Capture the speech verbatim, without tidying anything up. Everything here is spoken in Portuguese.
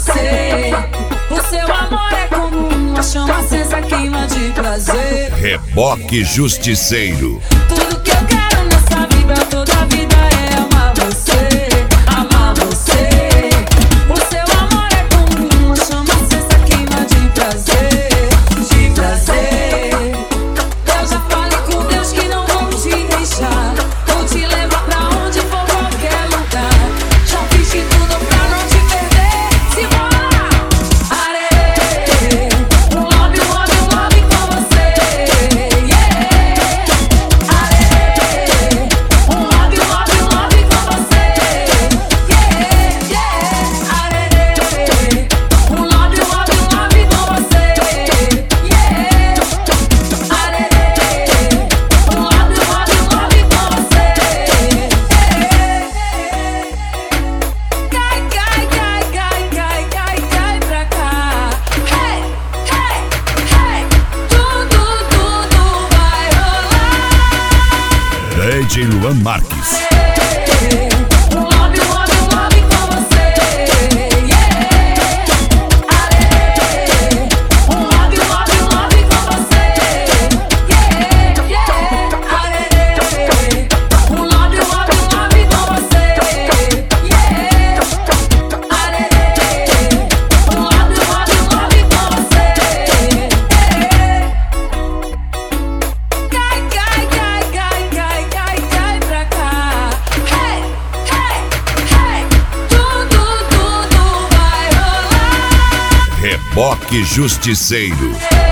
você. O seu amor é como uma chama acesa, queima de prazer. Reboque Justiceiro. Tudo que eu quero nessa vida, toda a vida é amar você, amar você. O seu amor é como uma chama acesa, queima de prazer, de prazer. Eu já falei com Deus que não vou te deixar, vou te levar pra onde for, qualquer lugar. Já fiz de tudo pra não te perder. Se bora, areia, um love, um love, um love com você, yeah. Areia, um love, um love, um love com você, yeah, yeah. Areia, um love, um love, um love com você, yeah. Areia, um love, um love, um love com você, yeah. Cai, cai, cai, cai, cai, cai, cai pra cá. Hey, hey, hey. Tudo, tudo vai rolar. D J Luan Marques. Um love, um love, um love com você, yeah. Areia, um love, um love, um love com você, yeah, yeah. Areia, um love, um love, um love com você, yeah. Areia, um love, um love, um love com você, yeah. Cai, cai, cai, cai, cai, cai, cai pra cá. Hey, hey, hey. Tudo, tudo vai rolar. Reboque Justiceiro. Hey.